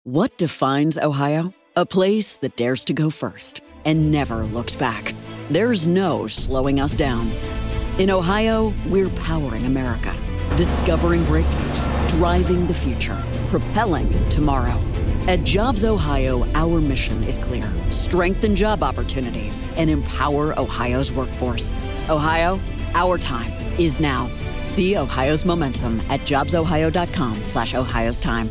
What defines Ohio? A place that dares to go first and never looks back. There's no slowing us down. In Ohio, we're powering America, discovering breakthroughs, driving the future, propelling tomorrow. At Jobs Ohio, our mission is clear: strengthen job opportunities and empower Ohio's workforce. Ohio, our time is now. See Ohio's momentum at jobsohio.com/Ohio's time.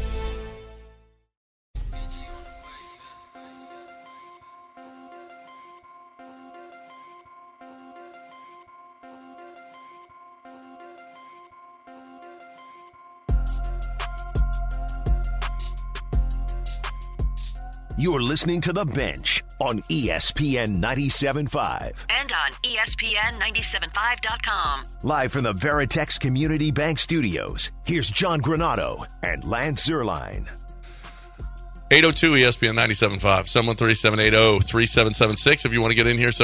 You're listening to The Bench on ESPN 97.5. And on ESPN975.com. Live from the Veritex Community Bank Studios, here's John Granado and Lance Zierlein. 802 ESPN 97.5, 713-780-3776. If you want to get in here,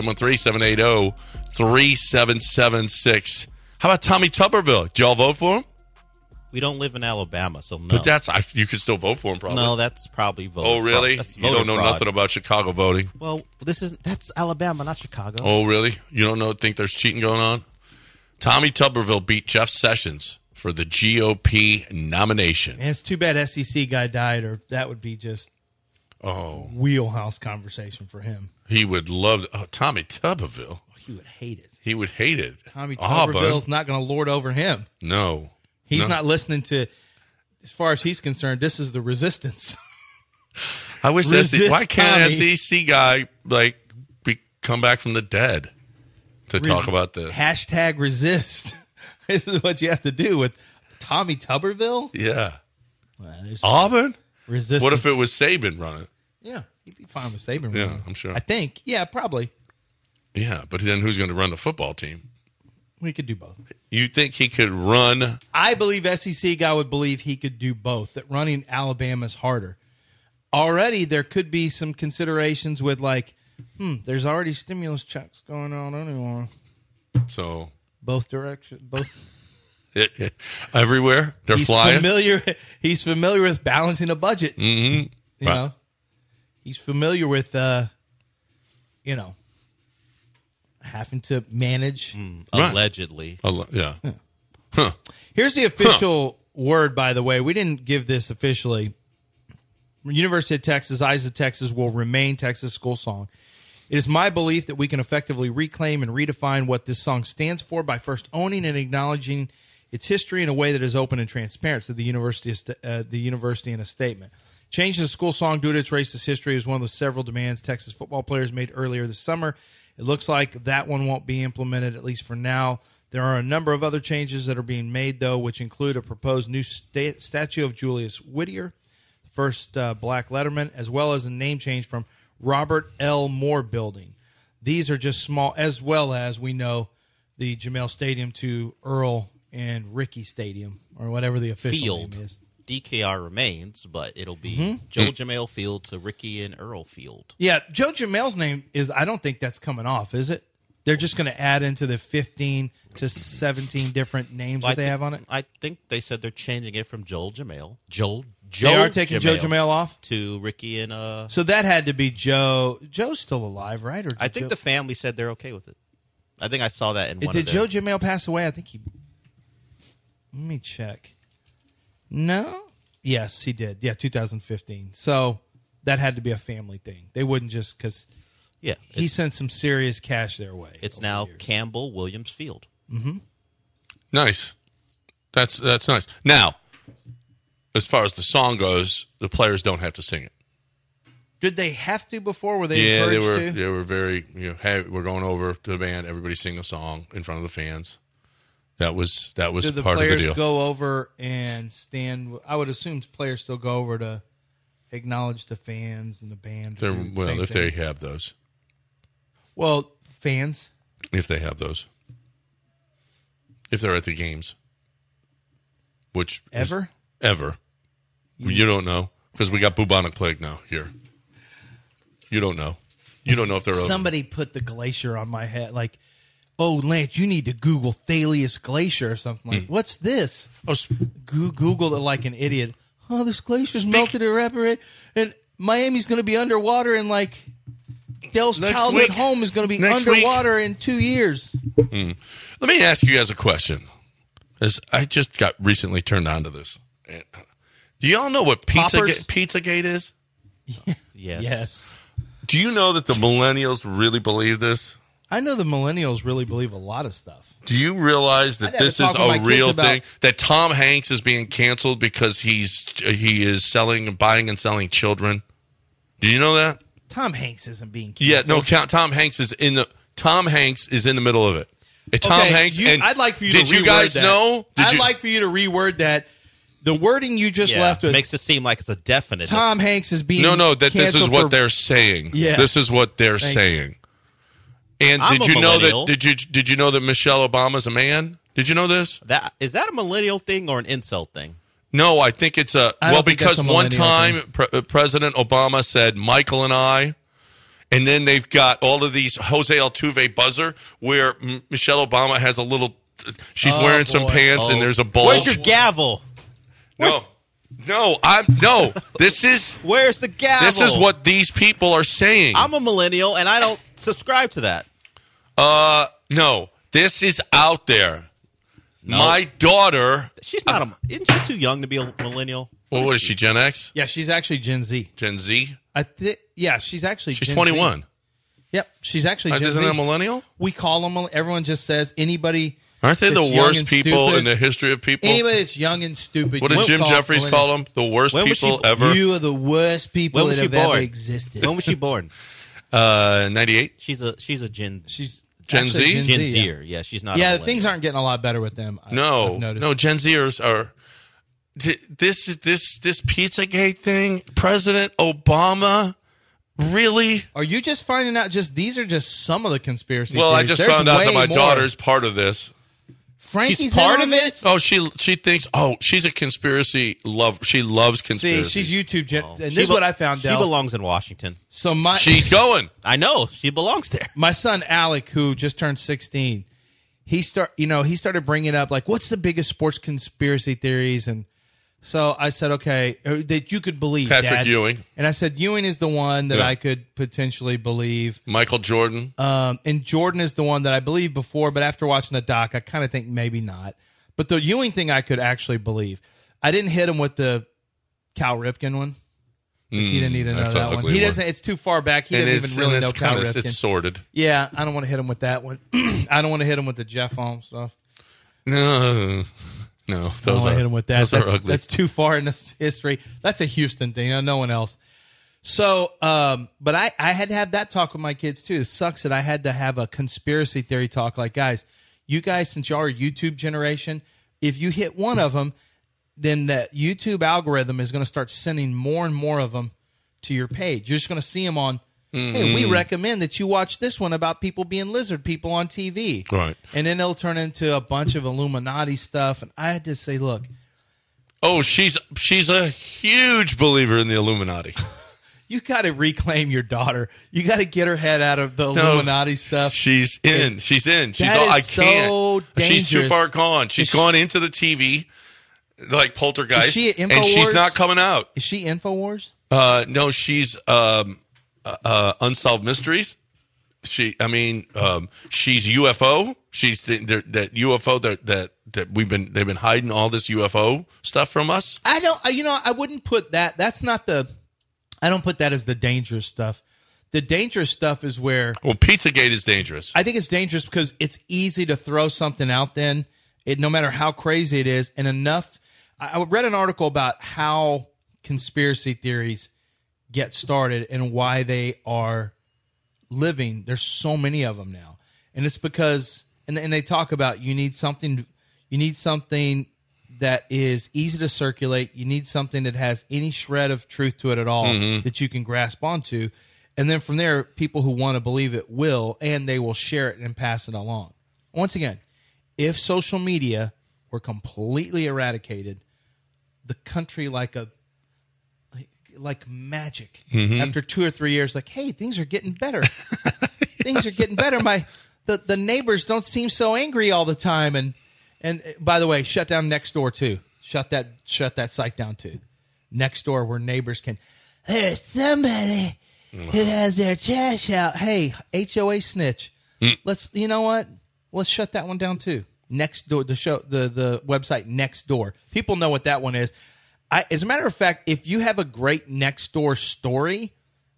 713-780-3776. How about Tommy Tuberville? Did y'all vote for him? We don't live in Alabama, so no. But you could still vote for him, probably. No, that's probably voter Oh, really? fraud. You don't know nothing about Chicago voting? Well, that's Alabama, not Chicago. Oh, really? You don't think there's cheating going on? Tommy Tuberville beat Jeff Sessions for the GOP nomination. And it's too bad SEC guy died, or that would be just wheelhouse conversation for him. He would love Tommy Tuberville. He would hate it. He would hate it. Tommy Tuberville's not going to lord over him. No. He's not listening to, as far as he's concerned, this is the resistance. I wish why can't an SEC guy come back from the dead to talk about this? Hashtag resist. This is what you have to do with Tommy Tuberville. Yeah. Auburn? Resistance. What if it was Saban running? Yeah, he'd be fine with Saban running. Yeah, I'm sure. I think. Yeah, probably. Yeah, but then who's going to run the football team? We could do both. You think he could run? I believe SEC guy would believe he could do both, that running Alabama's harder. Already there could be some considerations with there's already stimulus checks going on anyway. So both directions, both everywhere they're flying. He's familiar with balancing a budget. Mm-hmm. You know, he's familiar with having to manage. Allegedly. Yeah. Huh. Here's the official word, by the way. We didn't give this officially. University of Texas, Eyes of Texas will remain Texas school song. It is my belief that we can effectively reclaim and redefine what this song stands for by first owning and acknowledging its history in a way that is open and transparent, said the university in a statement. Change the school song due to its racist history is one of the several demands Texas football players made earlier this summer. It looks like that one won't be implemented, at least for now. There are a number of other changes that are being made, though, which include a proposed new statue of Julius Whittier, the first black letterman, as well as a name change from Robert L. Moore Building. These are just small, as well as, we know, the Jamel Stadium to Earl and Ricky Stadium, or whatever the official name is. DKR remains, but it'll be Joe Jamel Field to Ricky and Earl Field. Yeah, Joe Jamel's name is, I don't think that's coming off, is it? They're just going to add into the 15 to 17 different names that they have on it? I think they said they're changing it from Joel Jamel. They are taking Joe Jamel off? To Ricky and... So that had to be Joe. Joe's still alive, right? Or I think the family said they're okay with it. I think I saw that in one Did Joe Jamel pass away? I think he... Let me check. No? Yes, he did. Yeah, 2015. So that had to be a family thing. They wouldn't just because he sent some serious cash their way. It's now Campbell Williams Field. Mm-hmm. Nice. That's nice. Now, as far as the song goes, the players don't have to sing it. Did they have to before? Were they encouraged to? They were very, hey, we're going over to the band. Everybody sing a song in front of the fans. That was part of the deal. Did the players go over and stand? I would assume players still go over to acknowledge the fans and the band. If they have those. Well, fans. If they have those. If they're at the games. Which ever? You don't know because we got bubonic plague now here. You don't know. You don't know if they're Somebody put the glacier on my head like, oh, Lance, you need to Google Thalius Glacier or something. Like, what's this? Googled it like an idiot. oh, this glacier's melted and evaporated, and Miami's going to be underwater, and like Dell's childhood home is going to be underwater in 2 years. Let me ask you guys a question. As I just got recently turned on to this. Do you all know what Pizzagate is? Yes. Do you know that the millennials really believe this? I know the millennials really believe a lot of stuff. Do you realize that this is a real thing? That Tom Hanks is being canceled because he is buying and selling children? Do you know that? Tom Hanks isn't being canceled. Yeah, no. Tom Hanks is in the middle of it. I'd like for you to reword that. Did you guys know? I'd like for you to reword that. The wording you just left was makes it seem like it's a definite. Tom Hanks is being that this is what they're saying. Yes. This is what they're saying. And did you know that Michelle Obama's a man? Did you know this? Is that a millennial thing or an incel thing? No, I think it's because one time President Obama said Michael and I, and then they've got all of these Jose Altuve buzzer where Michelle Obama has a little. She's wearing some pants and there's a bulge. Where's your gavel? No. This is where's the gavel? This is what these people are saying. I'm a millennial and I don't subscribe to that. No. This is out there. No. My daughter. She's not isn't she too young to be a millennial? What is she? Gen X? Yeah, she's actually Gen Z. Gen Z? She's actually. She's Gen 21. Z. Yep, she's actually Gen Z. Isn't that a millennial? We call them. Everyone just says anybody. Aren't they the worst people in the history of people? Anybody that's young and stupid. What did Jim Jeffries call them? The worst people ever? You are the worst people that have ever existed. When was she born? 98. She's a Gen. She's Gen Z? Gen Zer. Yeah, she's not. Yeah, things aren't getting a lot better with them. I've noticed. No, Gen Zers are. This Pizzagate thing, President Obama. Really? Are you just finding out? These are just some of the conspiracy. Well, theories. I just found out that my daughter's part of this. Frankie's part of it. Oh, she thinks. Oh, she's a conspiracy love. She loves conspiracy. See, she's YouTube. And this is what I found out. She belongs in Washington. So she's going. I know she belongs there. My son Alec, who just turned 16, he started bringing up like, what's the biggest sports conspiracy theories? And so I said, okay, that you could believe, Patrick Dad. Ewing. And I said, Ewing is the one that I could potentially believe. Michael Jordan. And Jordan is the one that I believed before, but after watching the doc, I kind of think maybe not. But the Ewing thing I could actually believe. I didn't hit him with the Cal Ripken one. He didn't need to know that one. He doesn't. It's too far back. He doesn't even really know Cal Ripken. It's sordid. Yeah, I don't want to hit him with that one. I don't want to hit him with the Jeff Holmes stuff. No, I don't want to hit him with that. Those are ugly. That's too far in the history. That's a Houston thing. No one else. So, but I had to have that talk with my kids too. It sucks that I had to have a conspiracy theory talk. Like, guys, you guys, since y'all are YouTube generation, if you hit one of them, then the YouTube algorithm is going to start sending more and more of them to your page. You're just going to see them on, hey, we recommend that you watch this one about people being lizard people on TV. Right. And then it'll turn into a bunch of Illuminati stuff. And I had to say, look. Oh, she's a huge believer in the Illuminati. You got to reclaim your daughter. You got to get her head out of the Illuminati stuff. She's in. She's all, I can't. So dangerous. She's too far gone. She's gone into the TV, like Poltergeist. Is she at InfoWars? And she's not coming out. Is she InfoWars? No, she's Unsolved Mysteries. She's UFO. She's that UFO that they've been hiding all this UFO stuff from us. I wouldn't put that. That's not the. I don't put that as the dangerous stuff. The dangerous stuff is where. Well, Pizzagate is dangerous. I think it's dangerous because it's easy to throw something out. Then no matter how crazy it is, and enough. I read an article about how conspiracy theories get started and why they are living. There's so many of them now, and it's because and they talk about you need something that is easy to circulate. You need something that has any shred of truth to it at all that you can grasp onto, and then from there, people who want to believe it will, and they will share it and pass it along. Once again, if social media were completely eradicated, the country like magic. After 2 or 3 years, like, hey, things are getting better. Things are getting better. The neighbors don't seem so angry all the time. And by the way, shut down Nextdoor too. Shut that site down too. next door where neighbors can, there's somebody who has their trash out. Hey, HOA snitch. Let's, you know what? Let's shut that one down too. Next door, the website Next Door. People know what that one is. As a matter of fact, if you have a great Next Door story,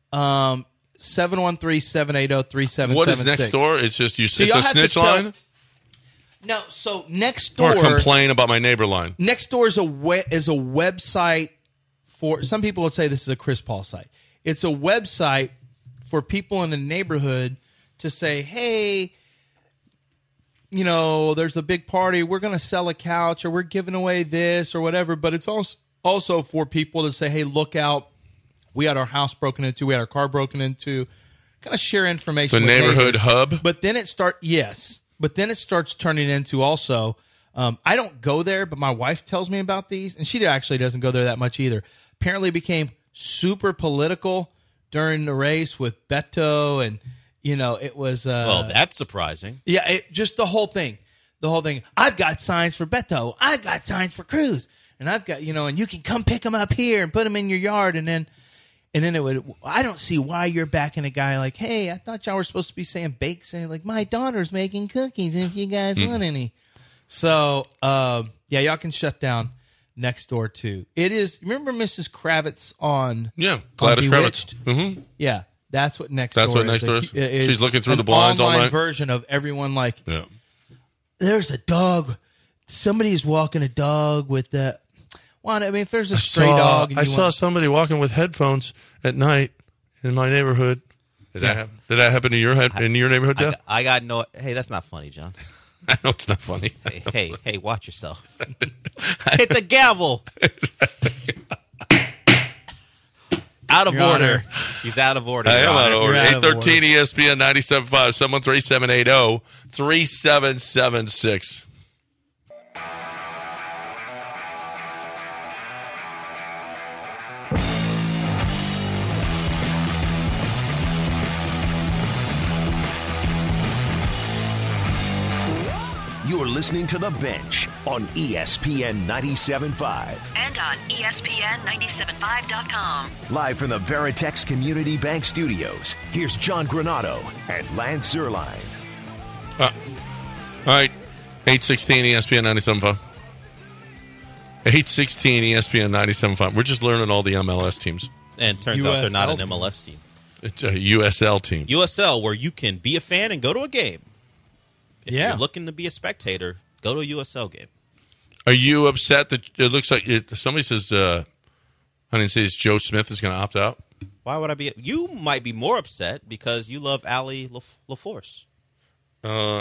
713-780-3776. What is Next Door? It's just it's a snitch line? No, so Next Door, or complain about my neighbor line. Next Door is a website for, some people would say this is a Chris Paul site. It's a website for people in the neighborhood to say, hey, you know, there's a big party, we're going to sell a couch, or we're giving away this or whatever. But it's also for people to say, hey, look out, we had our house broken into, we had our car broken into, kind of share information. The with neighborhood neighbors. hub? But then it starts turning into also, I don't go there, but my wife tells me about these, and she actually doesn't go there that much either. Apparently became super political during the race with Beto, and, you know, it was... well, that's surprising. Yeah, just the whole thing. I've got signs for Beto. I've got signs for Cruz. And I've got, you know, and you can come pick them up here and put them in your yard, and then it would, I don't see why you're backing a guy like, hey, I thought y'all were supposed to be saying bake sale. Like, my daughter's making cookies, and if you guys want any. So, yeah, y'all can shut down Next Door, too. It is, remember Mrs. Kravitz on Gladys Bewitched? Kravitz. Mm-hmm. Yeah, that's what Next Door is. That's what Next Door is? She's looking through the blinds all night? An online version of everyone like, there's a dog. Somebody's walking a dog with the... Well, I mean, if there's a stray dog... I saw somebody walking with headphones at night in my neighborhood. Did that happen in your neighborhood, Dad? I got no... Hey, that's not funny, John. I know it's not funny. Hey, watch yourself. Hit the gavel. Out of order. He's out of order. I am out of order. 813 ESPN 97.5, 713-780-3776. You're listening to The Bench on ESPN 97.5. And on ESPN975.com. Live from the Veritex Community Bank Studios, here's John Granato and Lance Zierlein. All right, 816 ESPN 97.5. 816 ESPN 97.5. We're just learning all the MLS teams. And turns out they're not an MLS team. It's a USL team. USL, where you can be a fan and go to a game. If you're looking to be a spectator, go to a USL game. Are you upset that it looks like somebody says, I didn't say Joe Smith is going to opt out? Why would I be? You might be more upset because you love Allie LaForce. No,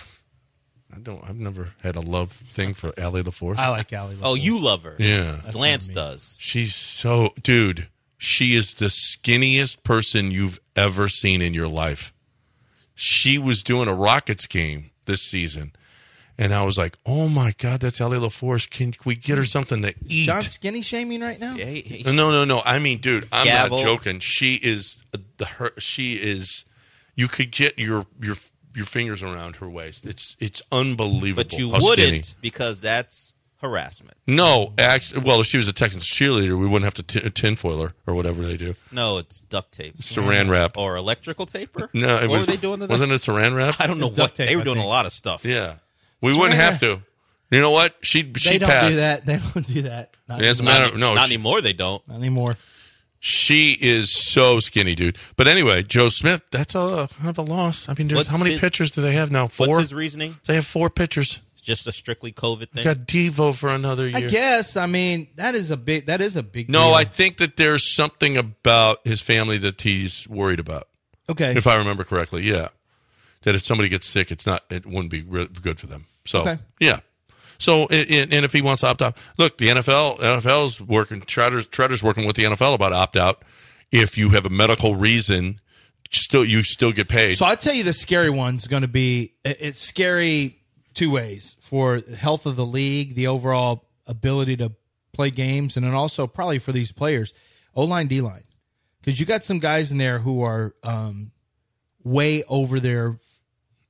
I don't. I've never had a love thing for Allie LaForce. I like Allie LaForce. Oh, you love her. Yeah. Lance does. She's so... Dude, she is the skinniest person you've ever seen in your life. She was doing a Rockets game this season, and I was like, oh, my God, that's Allie LaForce. Can we get her something to eat? John skinny shaming right now? Yeah, No. I mean, dude, I'm Gavel. not joking. She is... She is... You could get your fingers around her waist. It's unbelievable. But you how wouldn't skinny. because that's harassment. No, actually, well, if she was a Texans cheerleader, we wouldn't have to tinfoil her or whatever they do. No, it's duct tape. Saran wrap. Or electrical taper? No, what were they doing to that? Wasn't it saran wrap? I don't know what. They were doing a lot of stuff. Yeah. We wouldn't have to. You know what? She They don't passed. do that. They don't do that. Not It doesn't anymore. matter. No, Not anymore, they don't. Not anymore. She is so skinny, dude. But anyway, Joe Smith, that's kind of a loss. I mean, how many pitchers do they have now? 4? What's his reasoning? They have 4 pitchers. Just a strictly COVID thing? Got Devo for another year. I guess. I mean, that is a big deal. No, I think that there's something about his family that he's worried about. Okay. If I remember correctly, yeah. That if somebody gets sick, it wouldn't be good for them. So, yeah. So, and if he wants to opt out, look, the NFL's working. Tretter's working with the NFL about opt out. If you have a medical reason, you still get paid. So I'll tell you, the scary one's going to be, it's scary 2 ways: for the health of the league, the overall ability to play games, and then also probably for these players, O-line, D-line, because you got some guys in there who are way over their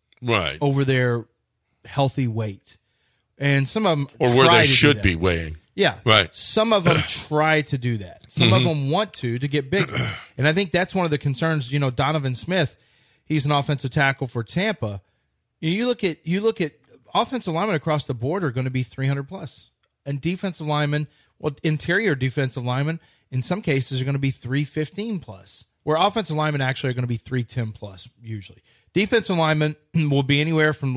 healthy weight. And some of them or where they should be weighing. Yeah. Right. Some of them try to do that. Some of them want to get bigger. And I think that's one of the concerns. Donovan Smith, he's an offensive tackle for Tampa. You look at offensive linemen across the board are going to be 300 plus. And defensive linemen, interior defensive linemen, in some cases are going to be 315 plus. Where offensive linemen actually are going to be 310 plus usually. Defensive linemen will be anywhere from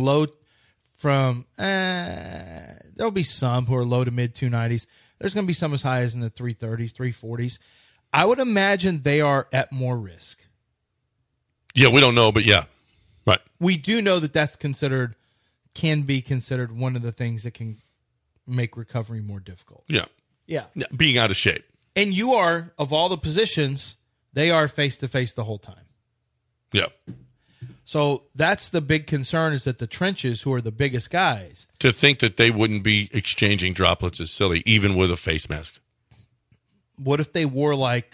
there'll be some who are low to mid 290s. There's going to be some as high as in the 330s, 340s. I would imagine they are at more risk. Yeah, we don't know, but yeah. Right. We do know that can be considered one of the things that can make recovery more difficult. Yeah. Yeah. Being out of shape. And you are, of all the positions, they are face-to-face the whole time. Yeah. So that's the big concern, is that the trenches, who are the biggest guys. To think that they wouldn't be exchanging droplets is silly, even with a face mask. What if they wore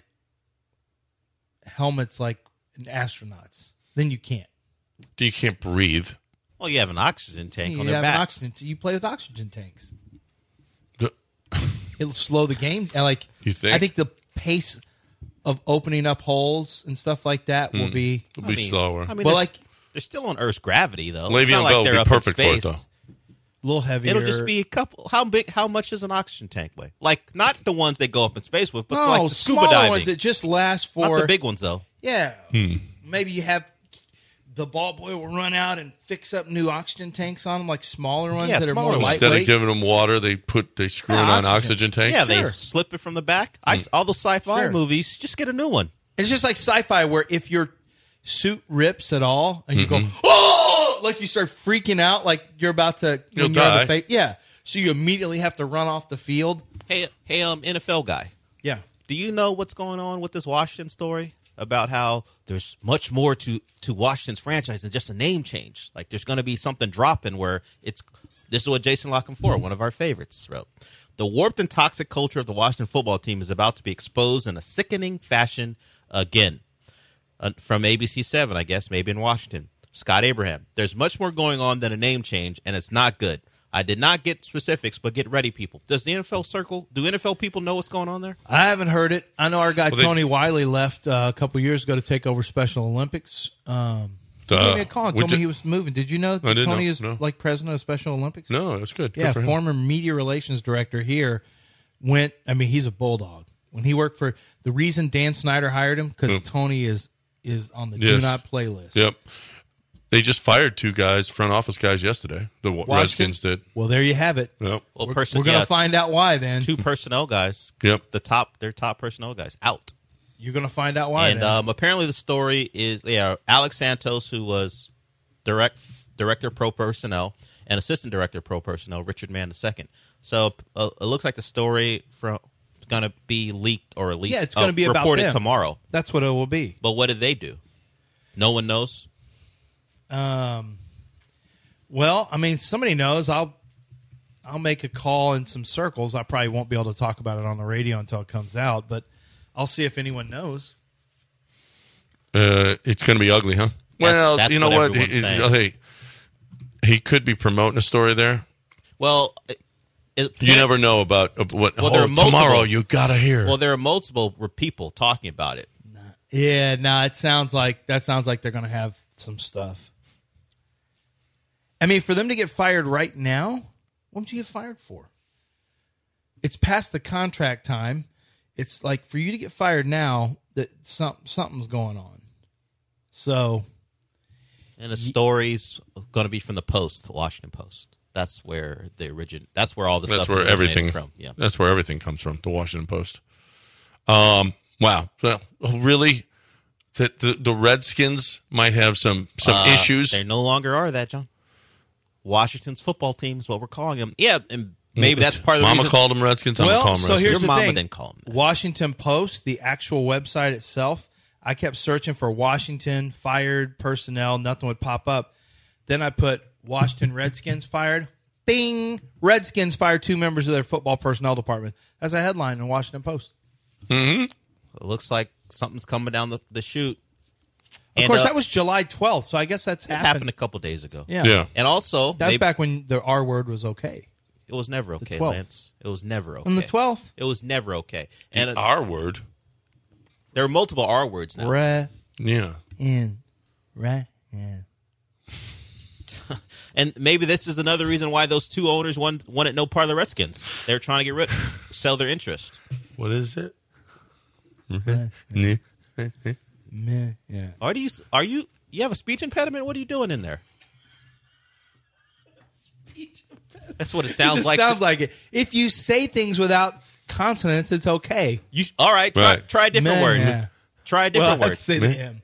helmets like astronauts? Then you can't. You can't breathe. Well, you have an oxygen tank on their have backs. You play with oxygen tanks. It'll slow the game. You think? I think the pace of opening up holes and stuff like that will be slower. I mean, they're still on Earth's gravity, though. Le'Veon Bell would be perfect for it, though. A little heavier. It'll just be a couple. How much does an oxygen tank weigh? Not the ones they go up in space with, but the scuba diving ones that just last for. Not the big ones, though. Yeah. Maybe you have the ball boy will run out and fix up new oxygen tanks on them, like smaller ones that are more lightweight. Instead of giving them water, they screw it on oxygen tanks. Yeah, they slip it from the back. All those sci-fi movies, just get a new one. It's just like sci-fi, where if your suit rips at all and you go, oh, like you start freaking out, like you're about to You'll die. Yeah. So you immediately have to run off the field. Hey, NFL guy. Yeah. Do you know what's going on with this Washington story? About how there's much more to Washington's franchise than just a name change. Like there's going to be something dropping where this is what Jason Lockenfora, one of our favorites, wrote. The warped and toxic culture of the Washington football team is about to be exposed in a sickening fashion again. From ABC 7, I guess, maybe in Washington. Scott Abraham. There's much more going on than a name change, and it's not good. I did not get specifics, but get ready, people. Do NFL people know what's going on there? I haven't heard it. I know our guy Tony Wiley left a couple years ago to take over Special Olympics. He gave me a call and told me he was moving. Did you know that Tony is like president of Special Olympics? No, that's good. Yeah, good for former media relations director here he's a bulldog. When he worked for, the reason Dan Snyder hired him, because Tony is on the do not play list. Yep. They just fired 2 front office guys yesterday. The Redskins did. Well, there you have it. Yep. Well, we're going to find out why then. 2 personnel guys. Yep. Their top personnel guys out. You're going to find out why. And apparently the story is Alex Santos, who was director of pro personnel, and assistant director of pro personnel, Richard Mann II. So it looks like the story going to be leaked, or at least it's going to be reported about them. tomorrow. That's what it will be. But what did they do? No one knows. Well, I mean, somebody knows. I'll make a call in some circles. I probably won't be able to talk about it on the radio until it comes out, but I'll see if anyone knows. It's going to be ugly, huh? Well, that's you know what? He could be promoting a story there. Well, you never know about what. Well, tomorrow you got to hear. Well, there are multiple people talking about it. Yeah, it sounds like they're going to have some stuff. I mean, for them to get fired right now, what would you get fired for? It's past the contract time. It's like, for you to get fired now, that something's going on. So, Mm-hmm. And the story's going to be from the Post, the Washington Post. That's where That's where all the stuff. That's where everything from. Yeah, that's where everything comes from. The Washington Post. Wow. Well, really, the Redskins might have some issues. They no longer are that, John. Washington's football team is what we're calling them. Yeah, and maybe that's part of the Mama reason. called them Redskins. I'm going to call them Redskins. Here's Your the mama thing. didn't call them that. Washington Post, the actual website itself, I kept searching for Washington fired personnel. Nothing would pop up. Then I put Washington Redskins fired. Bing! Redskins fired 2 members of their football personnel department. That's a headline in the Washington Post. Mm-hmm. It looks like something's coming down the chute. Of course, that was July 12th, so I guess that's happened a couple days ago. Yeah. And also, that's back when the R word was okay. It was never okay, 12th. Lance. It was never okay. On the 12th? It was never okay. And R word. there are multiple R words now. Yeah. And maybe this is another reason why those two owners wanted no part of the Redskins. They were trying to sell their interest. What is it? Yeah. You have a speech impediment? What are you doing in there? That's what it sounds like. Sounds like it. If you say things without consonants, it's okay. All right, try a different word. Try a different word. I'd say the M.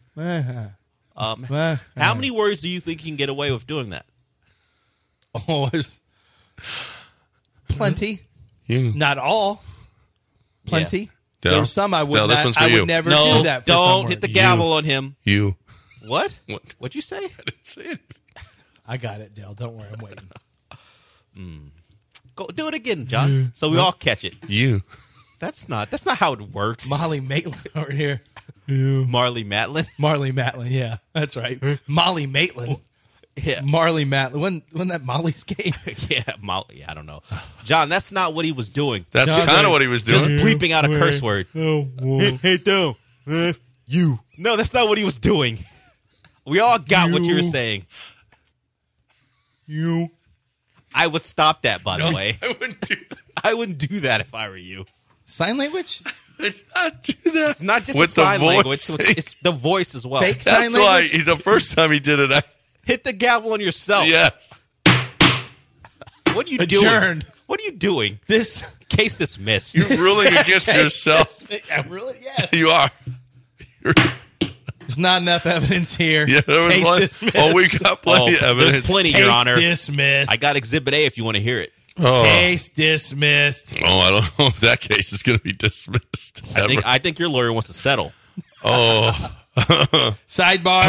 How many words do you think you can get away with doing that? Oh, there's plenty. Not all. Plenty. Yeah. There's some I would Dale, this not. one's for I you. would never No, do that. For don't someone. hit the gavel on him. You. What? What? What'd you say? I didn't say anything. I got it, Dale. Don't worry, I'm waiting. Go do it again, John. So we all catch it. You. That's not how it works. Molly Maitland over here. Marley Matlin. Marley Matlin, yeah, that's right. Molly Maitland. Yeah. Marley Matlin. Wasn't that Molly's game? Yeah, Molly. I don't know. John, that's not what he was doing. That's John, kind of what he was doing. Just bleeping out a curse word. Hey, Dale. You. No, that's not what he was doing. We all got what you were saying. You. I would stop that, by the way. I wouldn't do that. I wouldn't do that if I were you. Sign language? Not do that. It's not just With the sign the voice. language. It's the voice as well. Fake That's sign why language? the first time he did it, Hit the gavel on yourself. yes. What are you Adjourned. doing? What are you doing? This. Case dismissed. You're ruling against yourself. I really? Yes. You are. There's not enough evidence here. Yeah, there was Case one. dismissed. Oh, we got plenty of There's evidence. plenty, Case Your Honor. dismissed. I got Exhibit A if you want to hear it. Oh. Case dismissed. Oh, I don't know if that case is going to be dismissed. I think your lawyer wants to settle. Oh. Sidebar.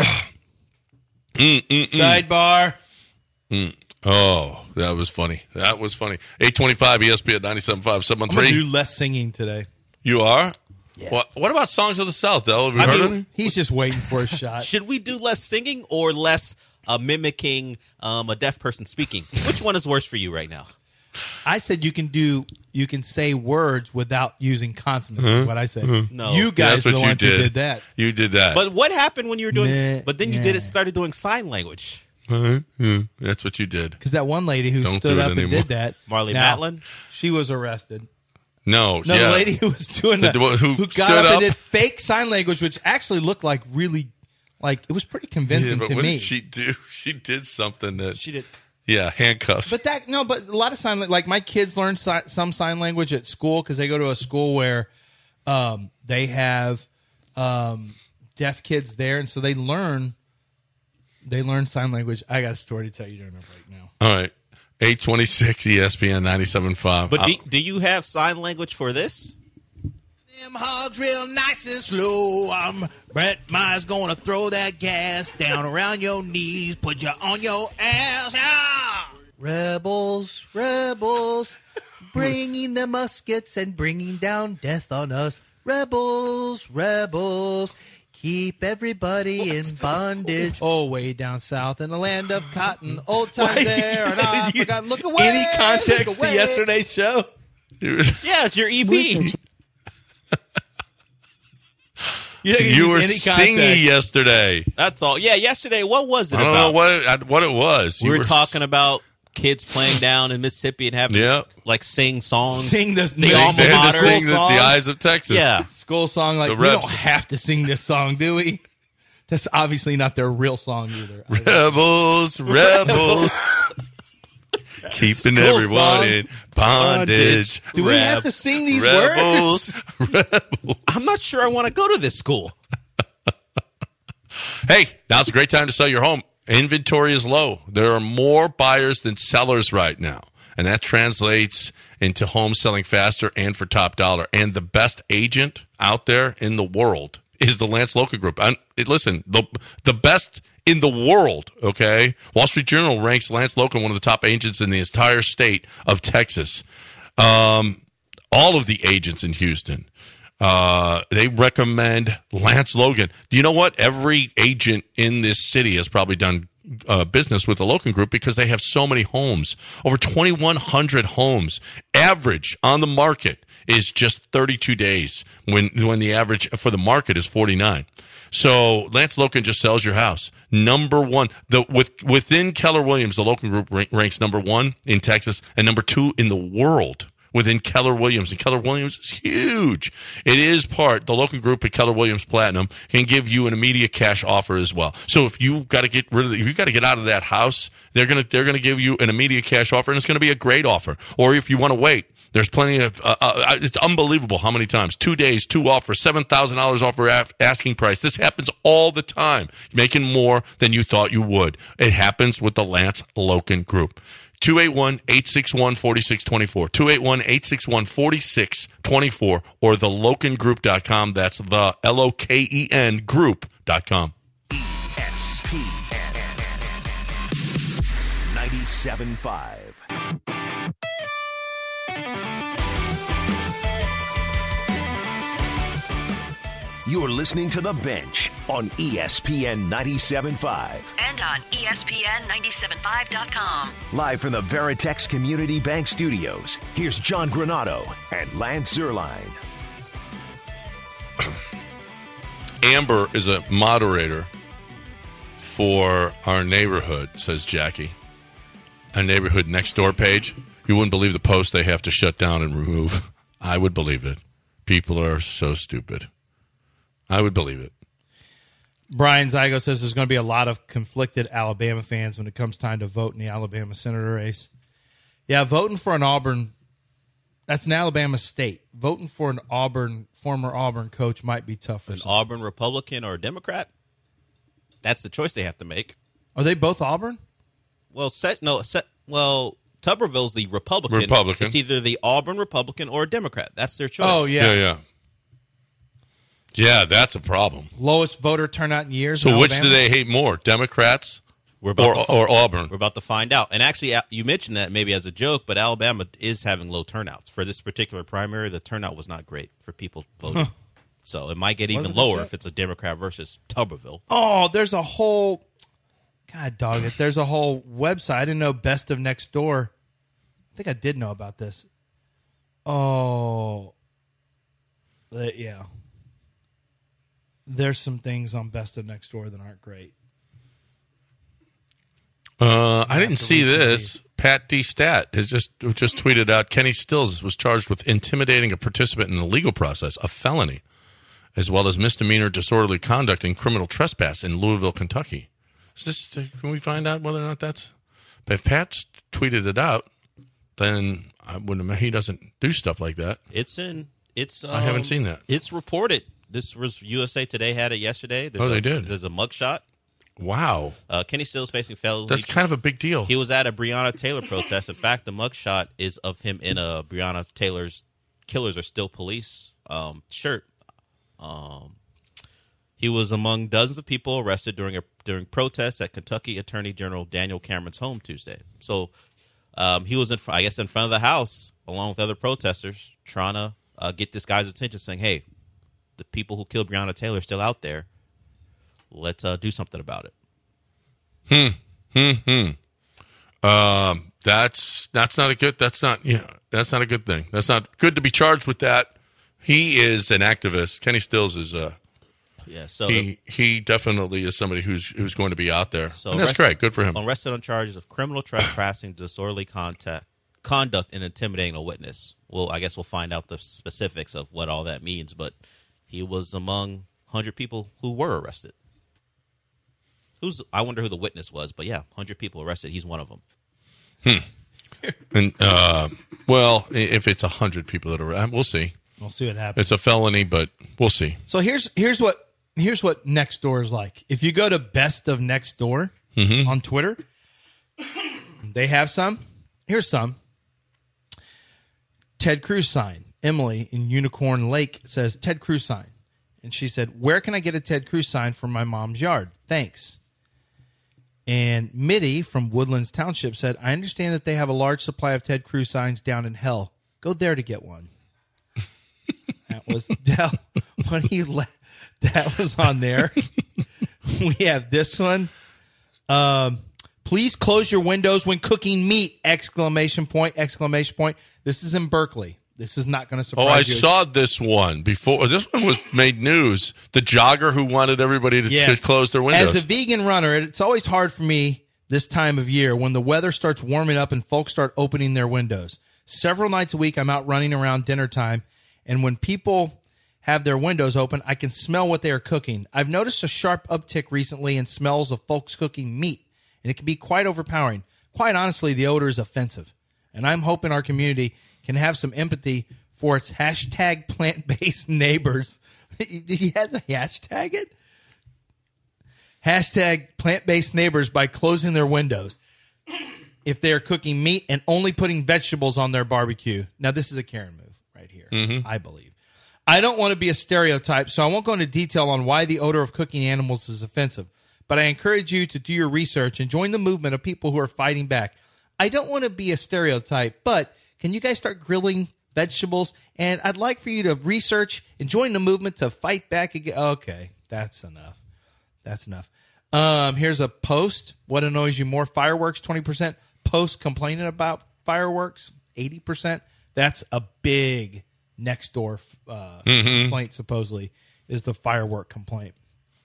Sidebar. Oh, that was funny. That was funny. 825 ESPN 97.5 I'm going to 713. do less singing today. You are? Yeah. What about Songs of the South, Del? Have you heard any? He's just waiting for a shot. Should we do less singing or less mimicking a deaf person speaking? Which one is worse for you right now? I said you can say words without using consonants. Is what I said. No. You guys That's are what the you ones who did. did that. You did that. But what happened when you were doing? Meh, But then you yeah. started doing sign language. That's what you did. Because that one lady who Don't stood do it up and anymore. did that, Marley now, Matlin? she was arrested. No, No, yeah. the lady who was doing that, who who got stood up and up? did fake sign language, which actually looked like really, like it was pretty convincing but to what me. did she do? She did something that. She did. Yeah, handcuffs. But a lot of sign like my kids learn some sign language at school because they go to a school where they have deaf kids there, and so they learn sign language. I got a story to tell you right now. All right. 826 ESPN 97.5. But do you have sign language for this? Them hogs real nice and slow. Brett Myers gonna throw that gas down around your knees, put you on your ass. Ah! Rebels, rebels, bringing the muskets and bringing down death on us. Rebels, rebels, keep everybody in bondage. Oh, way down south in the land of cotton, old times there, and I forgot. Look away. Any context look to away. yesterday's show? Yeah, it's your EP. You were singing yesterday. That's all. Yeah, yesterday. What was it I don't about? know what it was. We were talking about kids playing down in Mississippi and having like sing songs. Sing this The the alma They had mater. to sing the song. Eyes of Texas. Yeah. School song. Like The we reps. don't have to sing this song, do we? That's obviously not their real song either. Rebels, rebels. Keeping School everyone song. in bondage. Do we have to sing these Rebels, rebels. I'm not sure I want to go to this school. Hey, now's a great time to sell your home. Inventory is low. There are more buyers than sellers right now. And that translates into homes selling faster and for top dollar. And the best agent out there in the world is the Lance Loca Group. Listen, the best in the world, okay? Wall Street Journal ranks Lance Loca one of the top agents in the entire state of Texas. All of the agents in Houston, they recommend Lance Logan. Do you know what? Every agent in this city has probably done business with the Loken Group because they have so many homes, over 2,100 homes. Average on the market is just 32 days when the average for the market is 49. So Lance Loken just sells your house. Number one, within Keller Williams, the Loken Group ranks number 1 in Texas and number 2 in the world within Keller Williams. And Keller Williams is huge. It is the Loken Group at Keller Williams Platinum can give you an immediate cash offer as well. So if you got to get out of that house, they're gonna give you an immediate cash offer, and it's going to be a great offer. Or if you want to wait, there's plenty of, it's unbelievable how many times. 2 days, 2 offers, $7,000 offer asking price. This happens all the time, making more than you thought you would. It happens with the Lance Loken Group. 281-861-4624. 281-861-4624 or thelokengroup.com. That's the LOKEN group.com. ESPN 97.5. You're listening to The Bench on ESPN 97.5. And on ESPN975.com. Live from the Veritex Community Bank Studios, here's John Granado and Lance Zierlein. Amber is a moderator for our neighborhood, says Jackie. A neighborhood next door page. You wouldn't believe the post they have to shut down and remove. I would believe it. People are so stupid. I would believe it. Brian Zygo says there's going to be a lot of conflicted Alabama fans when it comes time to vote in the Alabama senator race. Yeah, voting for an Auburn, that's an Alabama state. Voting for an former Auburn coach might be tough for an some. Auburn Republican or a Democrat. That's the choice they have to make. Are they both Auburn? Well, Tuberville's the Republican. It's either the Auburn Republican or a Democrat. That's their choice. Oh, yeah. Yeah. Yeah, that's a problem. Lowest voter turnout in years. So which do they hate more, Democrats or Auburn? We're about to find out. And actually, you mentioned that maybe as a joke, but Alabama is having low turnouts. For this particular primary, the turnout was not great for people voting. So it might get even lower if it's a Democrat versus Tuberville. Oh, there's a whole... God dog it. There's a whole website. I didn't know Best of Next Door. I think I did know about this. Oh. Yeah. There's some things on Best of Next Door that aren't great. I didn't see this. Pat D. Stat has just tweeted out Kenny Stills was charged with intimidating a participant in the legal process, a felony, as well as misdemeanor disorderly conduct and criminal trespass in Louisville, Kentucky. Is this? Can we find out whether or not that's? If Pat's tweeted it out, then I wouldn't. He doesn't do stuff like that. I haven't seen that. It's reported. This was USA Today had it yesterday. They did. There's a mugshot. Wow. Kenny Stills facing felony. That's kind of a big deal. He was at a Breonna Taylor protest. In fact, the mugshot is of him in a Breonna Taylor's "Killers Are Still Police" shirt. He was among dozens of people arrested during protests at Kentucky Attorney General Daniel Cameron's home Tuesday. So he was in front of the House along with other protesters trying to get this guy's attention, saying, "Hey, the people who killed Breonna Taylor are still out there. Let's do something about it." That's not a good. That's not a good thing. That's not good to be charged with that. He is an activist. Kenny Stills is So he definitely is somebody who's going to be out there. So and that's great. Good for him. Arrested on charges of criminal trespassing, disorderly conduct, and intimidating a witness. Well, I guess we'll find out the specifics of what all that means, but he was among 100 people who were arrested. I wonder who the witness was, but yeah, 100 people arrested. He's one of them. And well, if it's 100 people that are, we'll see. We'll see what happens. It's a felony, but we'll see. So here's what Nextdoor is like. If you go to Best of Nextdoor on Twitter, they have some. Here's some. Ted Cruz sign. Emily in Unicorn Lake says Ted Cruz sign. And she said, "Where can I get a Ted Cruz sign for my mom's yard? Thanks." And Mitty from Woodlands Township said, "I understand that they have a large supply of Ted Cruz signs down in hell. Go there to get one." That was Dell. That was on there. We have this one. Please close your windows when cooking meat! Exclamation point! This is in Berkeley. This is not going to surprise you. I saw this one before. This one was made news. The jogger who wanted everybody to close their windows. As a vegan runner, it's always hard for me this time of year when the weather starts warming up and folks start opening their windows. Several nights a week, I'm out running around dinner time, and when people have their windows open, I can smell what they are cooking. I've noticed a sharp uptick recently in smells of folks cooking meat, and it can be quite overpowering. Quite honestly, the odor is offensive, and I'm hoping our community can have some empathy for its hashtag plant-based neighbors. He has a hashtag it? Hashtag plant-based neighbors by closing their windows if they are cooking meat and only putting vegetables on their barbecue. Now, this is a Karen move right here, I believe. I don't want to be a stereotype, so I won't go into detail on why the odor of cooking animals is offensive, but I encourage you to do your research and join the movement of people who are fighting back. I don't want to be a stereotype, but can you guys start grilling vegetables? And I'd like for you to research and join the movement to fight back again. Okay, that's enough. Here's a post. What annoys you more? Fireworks, 20%. Post complaining about fireworks, 80%. That's a big next door complaint, supposedly, is the firework complaint.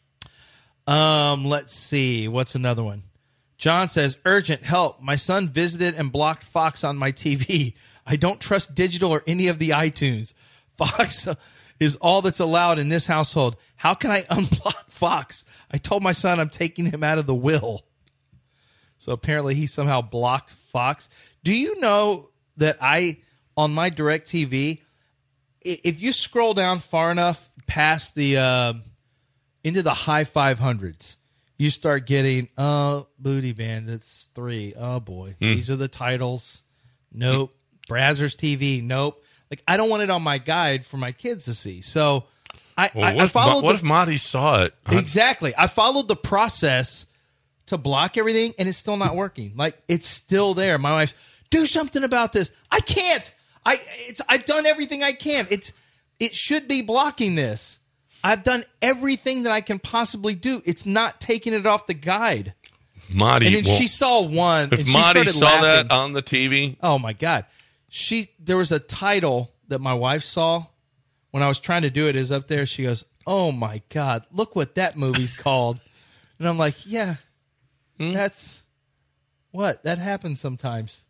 Let's see. What's another one? John says, urgent help. My son visited and blocked Fox on my TV. I don't trust digital or any of the iTunes. Fox is all that's allowed in this household. How can I unblock Fox? I told my son I'm taking him out of the will. So apparently he somehow blocked Fox. Do you know that on my DirecTV, if you scroll down far enough past the into the high 500s, you start getting, Booty Bandits 3. Oh, boy. These are the titles. Nope. Brazzers TV. Nope. Like, I don't want it on my guide for my kids to see. So I followed. What if Marty saw it? Exactly. I followed the process to block everything, and it's still not working. Like, it's still there. My wife's, do something about this. I can't. I've done everything I can. It should be blocking this. I've done everything that I can possibly do. It's not taking it off the guide. Marty, and then she saw one. If and she Marty started saw laughing. that on the TV, oh my God! There was a title that my wife saw when I was trying to do it. Is up there. She goes, "Oh my God! Look what that movie's called." And I'm like, "Yeah, that's what that happens sometimes."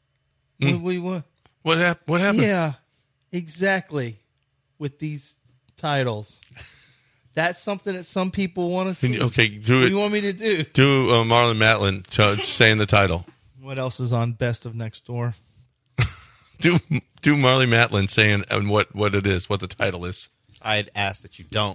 What happened? Yeah, exactly. With these titles. That's something that some people want to see. Okay, do it. What do you want me to do? Do Marlon Matlin saying the title. What else is on Best of Next Door? Do Marley Matlin saying what it is, what the title is. I'd ask that you don't.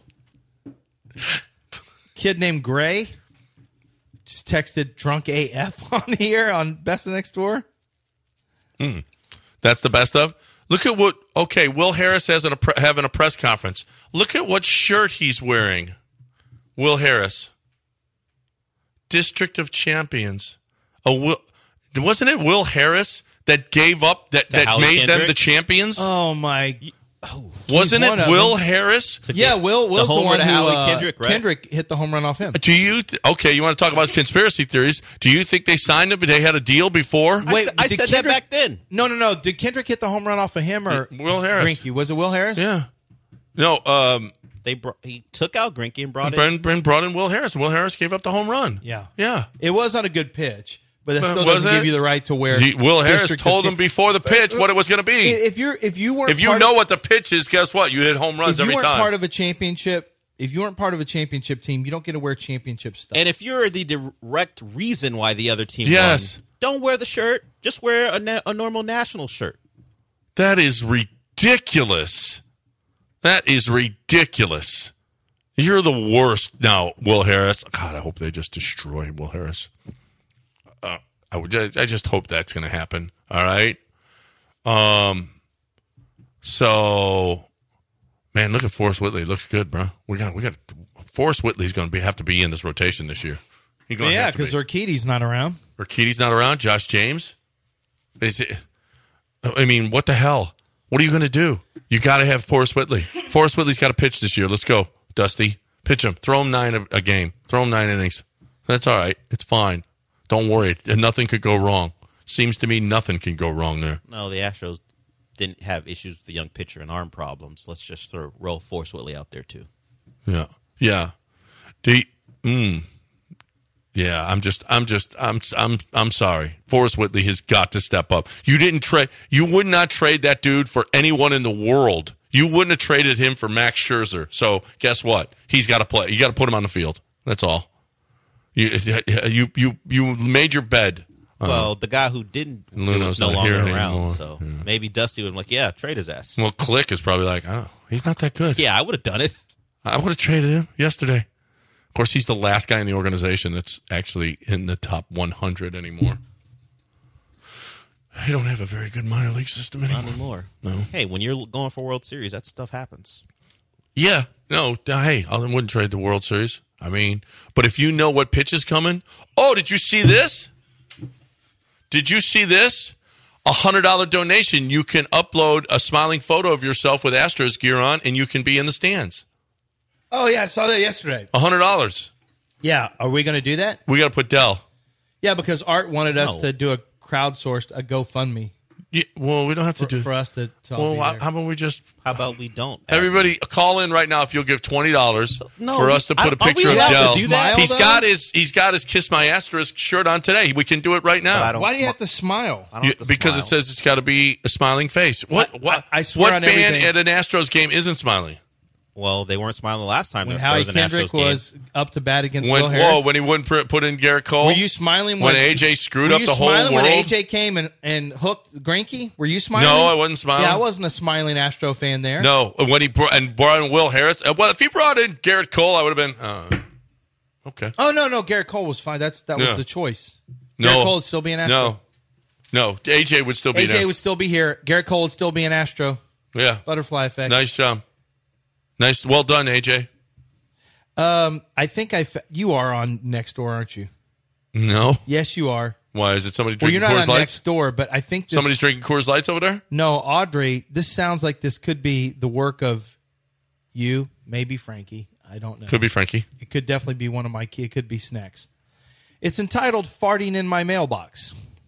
Kid named Gray just texted drunk AF on here on Best of Next Door. That's the best of? Look at what, okay, Will Harris having a press conference. Look at what shirt he's wearing. Will Harris. District of Champions. Wasn't it Will Harris that gave up, that made them the champions? Oh, my. Wasn't it Will Harris? Yeah, Will's the one who Kendrick, right? Kendrick hit the home run off him. Do you okay, you want to talk about conspiracy theories. Do you think they signed him, but they had a deal before? Wait, I said that back then. No. Did Kendrick hit the home run off of him or Will Harris? Greinke? Was it Will Harris? Yeah. No, he took out Greinke and brought in Will Harris. Will Harris gave up the home run. Yeah. It was on a good pitch. But that still doesn't give you the right to wear. Will Harris told him before the pitch what it was going to be. If you know what the pitch is, guess what? You hit home runs every time. If you weren't part of a championship, team, you don't get to wear championship stuff. And if you're the direct reason why the other team won, don't wear the shirt. Just wear a normal national shirt. That is ridiculous. You're the worst now, Will Harris. God, I hope they just destroy Will Harris. I just hope that's going to happen. All right. So, man, look at Forrest Whitley. Looks good, bro. We got. Forrest Whitley's going to have to be in this rotation this year. Yeah, because Urquidy's not around. Josh James. I mean, what the hell? What are you going to do? You got to have Forrest Whitley. Forrest Whitley's got to pitch this year. Let's go, Dusty. Pitch him. Throw him 9 a game. Throw him 9 innings. That's all right. It's fine. Don't worry. Nothing could go wrong. Seems to me nothing can go wrong there. No, the Astros didn't have issues with the young pitcher and arm problems. Let's just throw Forrest Whitley out there too. Yeah. Yeah. Yeah, I'm sorry. Forrest Whitley has got to step up. You would not trade that dude for anyone in the world. You wouldn't have traded him for Max Scherzer. So guess what? He's got to play. You got to put him on the field. That's all. You made your bed. Well, the guy who didn't was no longer around, so maybe Dusty would have like, yeah, trade his ass. Well, Click is probably like, oh, he's not that good. Yeah, I would have done it. I would have traded him yesterday. Of course, he's the last guy in the organization that's actually in the top 100 anymore. I don't have a very good minor league system anymore. Not anymore. No. Hey, when you're going for World Series, that stuff happens. Yeah. No, hey, I wouldn't trade the World Series. I mean, but if you know what pitch is coming. Oh, did you see this? Did you see this? $100 donation. You can upload a smiling photo of yourself with Astros gear on, and you can be in the stands. Oh, yeah, I saw that yesterday. $100. Yeah. Are we going to do that? We got to put Dell. Yeah, because Art wanted us to do a crowdsourced, a GoFundMe. Yeah, well, we don't have to do for us to well, how about we just... How about we don't? Everybody, call in right now if you'll give $20 for us to put a picture of Dell. Dell. Do that? He's got his Kiss My Asterisk shirt on today. We can do it right now. Why do you have to smile? Because it says it's got to be a smiling face. What I swear what on fan everything. at an Astros game isn't smiling? Well, they weren't smiling the last time. When there Howie was an Kendrick Astros was game. up to bat against Will Harris. Whoa, when he wouldn't put in Garrett Cole? Were you smiling when AJ screwed up the whole world? Were you smiling when AJ came and hooked Greinke? Were you smiling? No, I wasn't smiling. Yeah, I wasn't a smiling Astro fan there. No, when he brought in Will Harris. Well, if he brought in Garrett Cole, I would have been okay. Oh no, Garrett Cole was fine. That was the choice. No, Garrett Cole would still be an Astro. No, AJ would still be. AJ would still be here. Garrett Cole would still be an Astro. Yeah, butterfly effect. Nice job. Nice, well done, AJ. I think you are on next door, aren't you? No. Yes, you are. Why is it somebody Well, drinking you're not Coors on Lights? next door, but I think Somebody's drinking Coors Lights over there? No, Audrey, this sounds like this could be the work of you, maybe Frankie. I don't know. Could be Frankie. It could definitely be one of my it could be Snacks. It's entitled Farting in My Mailbox.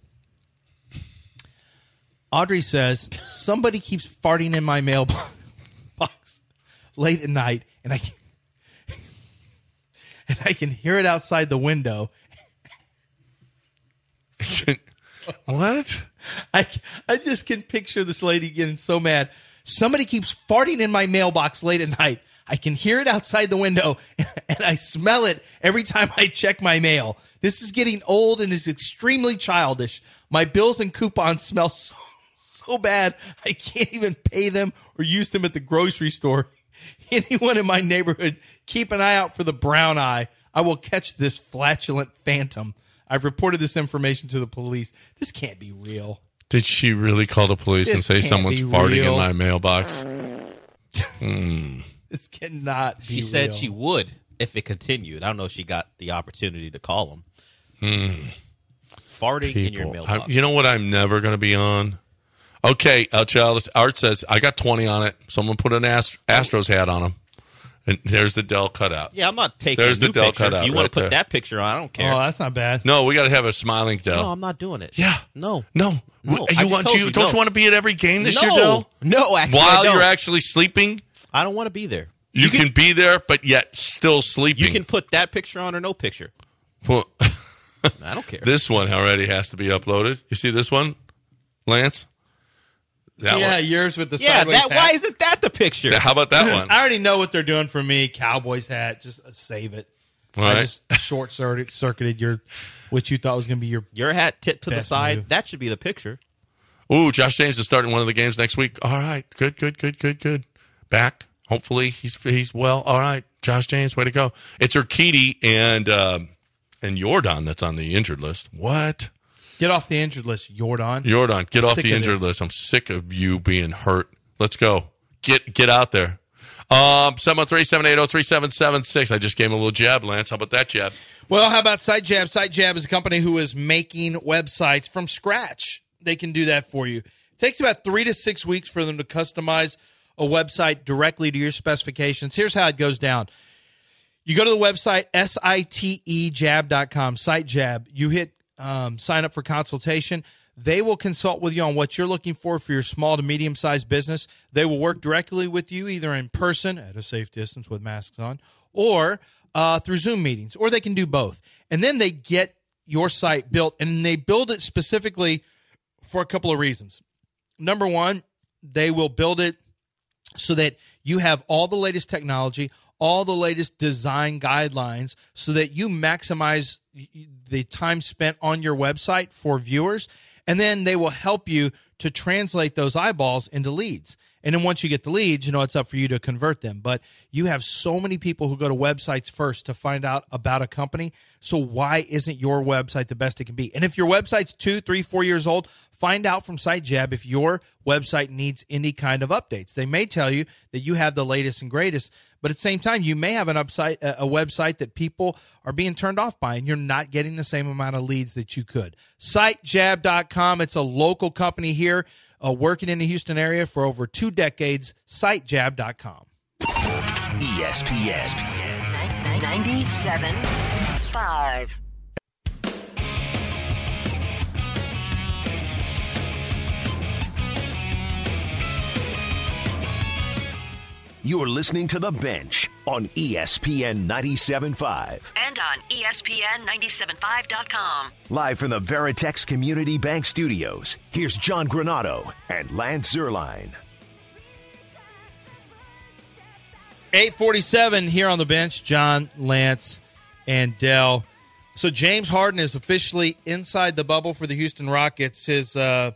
Audrey says, somebody keeps farting in my mailbox late at night, and I can hear it outside the window. What? I just can picture this lady getting so mad. Somebody keeps farting in my mailbox late at night. I can hear it outside the window, and I smell it every time I check my mail. This is getting old and is extremely childish. My bills and coupons smell so bad, I can't even pay them or use them at the grocery store. Anyone in my neighborhood, keep an eye out for the brown eye. I will catch this flatulent phantom. I've reported this information to the police. This can't be real. Did she really call the police and say someone's farting in my mailbox? This cannot be She said she would if it continued. I don't know if she got the opportunity to call him. Farting in your mailbox. You know what I'm never going to be on? Okay, Art says, I got 20 on it. Someone put an Astros hat on him. And there's the Dell cutout. Yeah, I'm not taking there's a new the Dell picture. cutout. If you want to put that picture on, I don't care. Oh, that's not bad. No, we got to have a smiling Dell. No, I'm not doing it. Yeah. No. Don't you want to be at every game this year, Dell? No, actually, While I don't. you're actually sleeping? I don't want to be there. You can be there, but yet still sleeping. You can put that picture on or no picture. Well, I don't care. This one already has to be uploaded. You see this one, Lance? That one. Yours with the sideways hat. Why isn't that the picture? How about that one? I already know what they're doing for me. Cowboys hat. Just save it. All I right. just short-circuited what you thought was going to be your hat tipped to the best side. move. That should be the picture. Ooh, Josh James is starting one of the games next week. All right. Good. Back. Hopefully he's well. All right. Josh James, way to go. It's Urquidy and Jordan that's on the injured list. What? Get off the injured list, Jordan. Jordan, get off sick the of injured this. list. I'm sick of you being hurt. Let's go. Get out there. 713-780-3776. I just gave him a little jab, Lance. How about that jab? Well, how about SiteJab? SiteJab is a company who is making websites from scratch. They can do that for you. It takes about 3 to 6 weeks for them to customize a website directly to your specifications. Here's how it goes down. You go to the website, sitejab.com, SiteJab. You hit sign up for consultation. They will consult with you on what you're looking for your small to medium-sized business. They will work directly with you either in person at a safe distance with masks on or through Zoom meetings, or they can do both. And then they get your site built, and they build it specifically for a couple of reasons. Number one, they will build it so that you have all the latest technology, all the latest design guidelines, so that you maximize the time spent on your website for viewers. And then they will help you to translate those eyeballs into leads. And then once you get the leads, it's up for you to convert them. But you have so many people who go to websites first to find out about a company. So why isn't your website the best it can be? And if your website's 2, 3, 4 years old, find out from SiteJab if your website needs any kind of updates. They may tell you that you have the latest and greatest, but at the same time, you may have a website that people are being turned off by, and you're not getting the same amount of leads that you could. SiteJab.com. It's a local company here working in the Houston area for over 2 decades. SiteJab.com. ESPN 97.5. You're listening to The Bench on ESPN 97.5. And on ESPN975.com. Live from the Veritex Community Bank Studios, here's John Granado and Lance Zierlein. 8:47 here on The Bench. John, Lance, and Dell. So James Harden is officially inside the bubble for the Houston Rockets. His guy,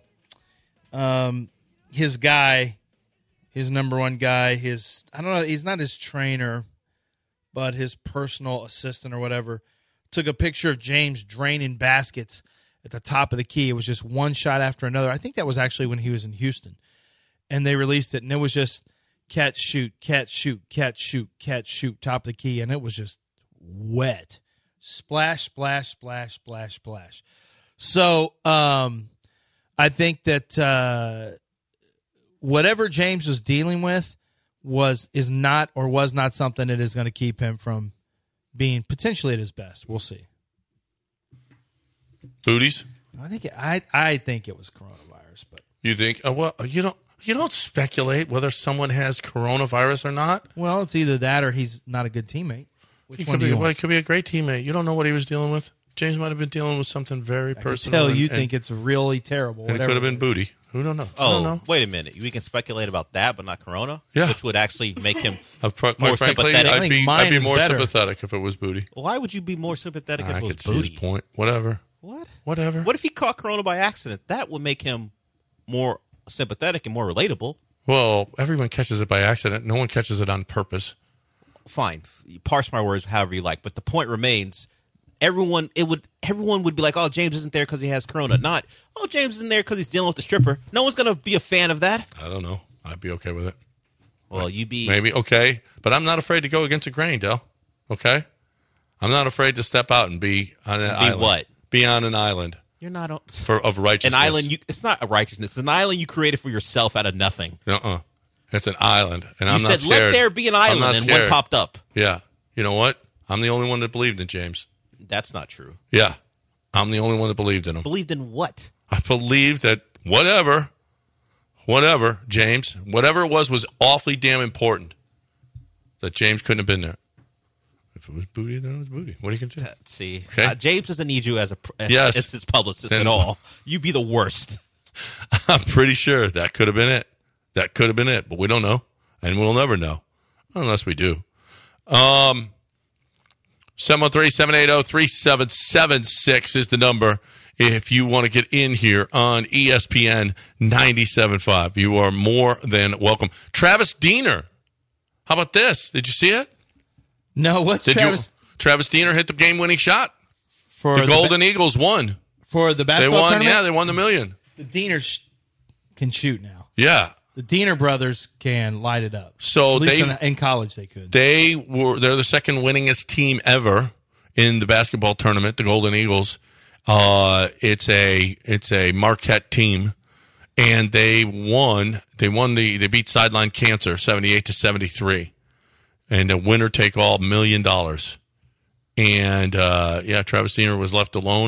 his number one guy, I don't know, he's not his trainer, but his personal assistant or whatever, took a picture of James draining baskets at the top of the key. It was just one shot after another. I think that was actually when he was in Houston. And they released it, and it was just catch, shoot, catch, shoot, catch, shoot, catch, shoot, top of the key, and it was just wet. Splash, splash, splash, splash, splash. So I think that whatever James was dealing with was not something that is going to keep him from being potentially at his best. We'll see. Booties? I think it was coronavirus, but you think? Well, you don't speculate whether someone has coronavirus or not. Well, it's either that or he's not a good teammate. Which one do you want? He could be a great teammate. You don't know what he was dealing with. James might have been dealing with something very personal. Tell you think it's really terrible. And it could have been booty. Who don't know? Oh, don't know. Wait a minute. We can speculate about that, but not corona? Yeah. Which would actually make him quite more frankly, sympathetic. I'd be more sympathetic if it was booty. Why would you be more sympathetic if it was I could see booty? his point. Whatever. What? Whatever. What if he caught corona by accident? That would make him more sympathetic and more relatable. Well, everyone catches it by accident. No one catches it on purpose. Fine. Parse my words however you like. But the point remains, everyone would be like, oh, James isn't there because he has corona. Not, oh, James isn't there because he's dealing with the stripper. No one's going to be a fan of that. I don't know. I'd be okay with it. Well, you'd be... Maybe, okay. But I'm not afraid to go against the grain, Del. Okay? I'm not afraid to step out and be on an island. Be what? Be on an island. You're not... of righteousness. An island, it's not a righteousness. It's an island you created for yourself out of nothing. It's an island, and I'm not scared. You said, let there be an island, and one popped up. Yeah. You know what? I'm the only one that believed in James. That's not true. Yeah. I'm the only one that believed in him. Believed in what? I believed that whatever, James, whatever it was awfully damn important. That James couldn't have been there. If it was booty, then it was booty. What are you going to do? See, okay? James doesn't need you as his publicist then, at all. You'd be the worst. I'm pretty sure that could have been it. That could have been it, but we don't know, and we'll never know unless we do. 713-780-3776 is the number if you want to get in here on ESPN 97.5. You are more than welcome. Travis Diener. How about this? Did you see it? No, what's Travis? Travis Diener hit the game-winning shot. For the Golden Eagles won. For the basketball tournament? Yeah, they won the $1 million. The Dieners can shoot now. Yeah. The Diener brothers can light it up. So at least in college they could. They're the second winningest team ever in the basketball tournament, the Golden Eagles. It's a Marquette team, and they won. They beat Sideline Cancer 78-73, and a winner take all $1 million. And Travis Diener was left alone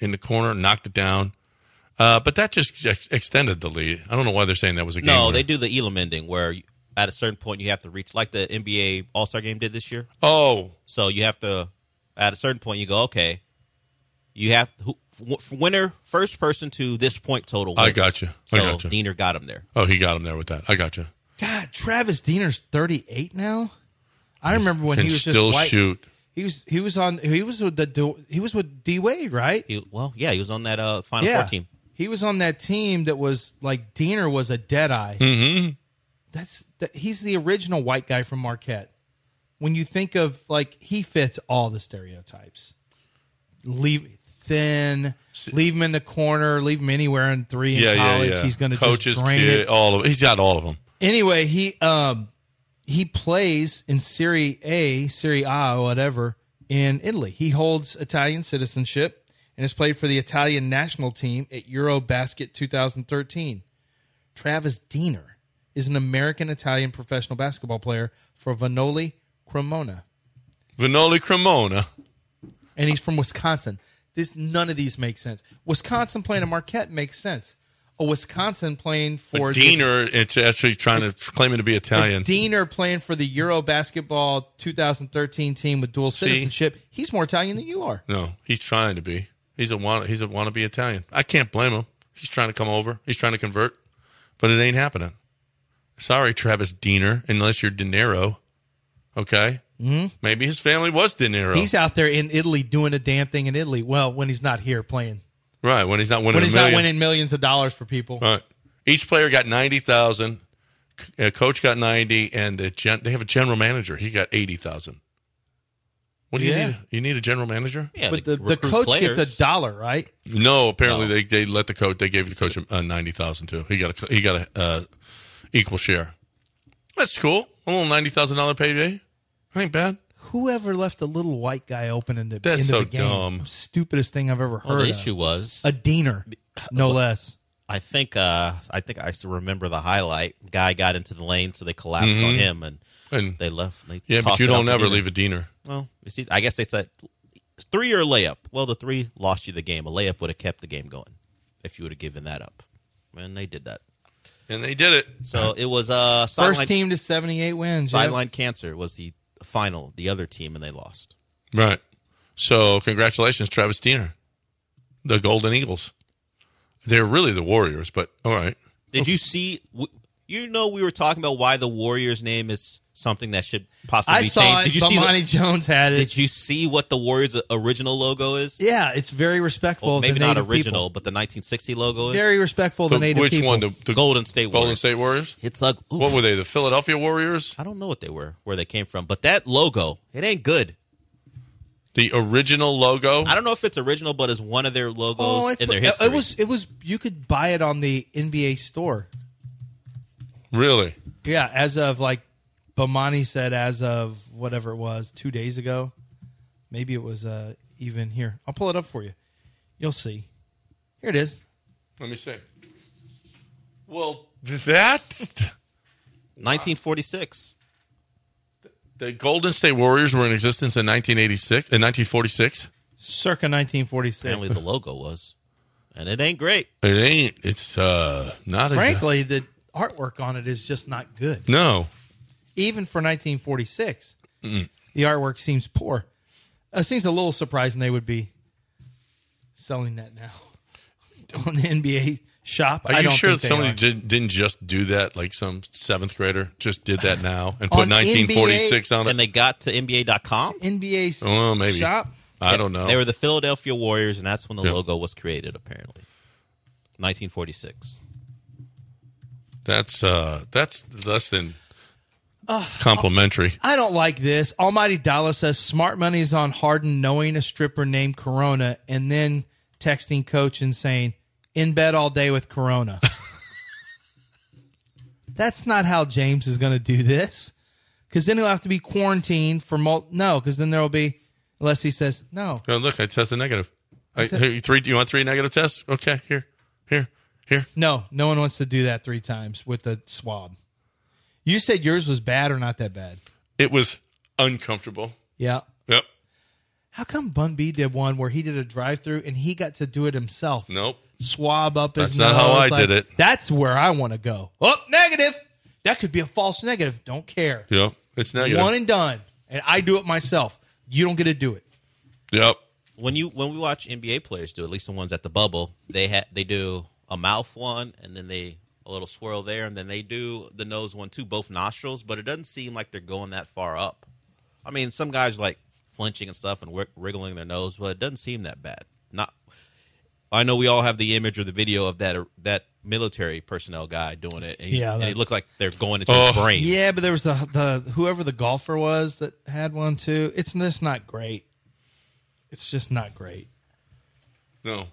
in the corner, knocked it down. But that just extended the lead. I don't know why they're saying that was a game. No, winner. they do the Elam ending where at a certain point you have to reach, like the NBA All-Star game did this year. Oh. So you have to, at a certain point, you go, okay, you have winner, first person to this point total wins. I got you. So Diener got him there. Oh, he got him there with that. I got you. God, Travis Diener's 38 now. I remember when he was still just white. shoot. He was with D Wade, right? He was on that Final Four team. He was on that team that was like Diener was a deadeye. Mm-hmm. He's the original white guy from Marquette. When you think of he fits all the stereotypes. Leave him in the corner, leave him anywhere in three in college. Yeah. He's going to Coaches, just drain it. He's got all of them. Anyway, he plays in Serie A, whatever, in Italy. He holds Italian citizenship and has played for the Italian national team at Eurobasket 2013. Travis Diener is an American-Italian professional basketball player for Vanoli Cremona. And he's from Wisconsin. None of these make sense. Wisconsin playing at Marquette makes sense. A Wisconsin playing for Diener, it's actually claiming to be Italian. Diener playing for the Euro Basketball 2013 team with dual citizenship. He's more Italian than you are. No, he's trying to be. He's a wannabe Italian. I can't blame him. He's trying to come over. He's trying to convert, but it ain't happening. Sorry, Travis Diener, unless you're De Niro. Okay, Maybe his family was De Niro. He's out there in Italy doing a damn thing in Italy. Well, when he's not here playing. Right, when he's not winning. When he's not winning millions of dollars for people. Right. Each player got $90,000. Coach got 90, and they have a general manager. He got 80,000. What do you need? You need a general manager? Yeah, but the coach players. gets $1, right? No, apparently they let the coach. They gave the coach 90,000 too. He got a equal share. That's cool. A little $90,000 payday. Ain't bad. Whoever left a little white guy open in the That's into so the game? dumb. Stupidest thing I've ever heard. The of. issue was a Diener, no less. I think I still remember the highlight. Guy got into the lane, so they collapsed on him, and they left. But you don't ever leave a Diener. Well, you see, I guess they said 3 or layup. Well, the 3 lost you the game. A layup would have kept the game going if you would have given that up. And they did that. And they did it. So it was first team to 78 wins. Sideline Cancer was the final, the other team, and they lost. Right. So congratulations, Travis Diener, the Golden Eagles. They're really the Warriors, but all right. Did you see? We were talking about why the Warriors name is something that should possibly be changed. I saw it. Did you Bomani Jones had it. Did you see what the Warriors' original logo is? Yeah, it's very respectful. Well, maybe of the not native original, people. but the 1960 logo is Very respectful of the native Which people. one? The Golden State Warriors. Golden State Warriors? It's like What were they? The Philadelphia Warriors? I don't know what they were, where they came from, but that logo, it ain't good. The original logo? I don't know if it's original, but it's one of their logos in their history. It was. You could buy it on the NBA store. Really? Yeah, as of Bomani said, as of whatever it was 2 days ago. Maybe it was even here. I'll pull it up for you. You'll see. Here it is. Let me see. Well, that 1946. The Golden State Warriors were in existence in 1946. Circa 1946. Apparently the logo was. And it ain't great. It ain't. It's not. Frankly, the artwork on it is just not good. No. Even for 1946, the artwork seems poor. It seems a little surprising they would be selling that now on the NBA shop. Are you sure that somebody didn't just do that, like some 7th grader just did that now and put 1946 on it? And they got to NBA.com? NBA maybe. shop? I don't know. They were the Philadelphia Warriors, and that's when the logo was created, apparently. 1946. That's less than complimentary. I don't like this. Almighty Dollar says smart money is on Harden knowing a stripper named Corona and then texting coach and saying, in bed all day with Corona. That's not how James is going to do this. Because then he'll have to be quarantined for because then there will be, unless he says no. Oh, look, I tested negative. You want 3 negative tests? Okay, here. No one wants to do that 3 times with the swab. You said yours was bad or not that bad? It was uncomfortable. Yeah. Yep. How come Bun B did one where he did a drive-through and he got to do it himself? Nope. Swab up his nose. That's not how I did it. That's where I want to go. Oh, negative. That could be a false negative. Don't care. Yep. It's negative. One and done. And I do it myself. You don't get to do it. Yep. When we watch NBA players do, at least the ones at the bubble, they do a mouth one and then a little swirl there, and then they do the nose one too, both nostrils, but it doesn't seem like they're going that far up. I mean, some guys like flinching and stuff and wriggling their nose, but it doesn't seem that bad. I know we all have the image or the video of that military personnel guy doing it, and it looked like they're going into his brain. Yeah, but there was the whoever the golfer was that had one too. It's just not great. It's just not great. No.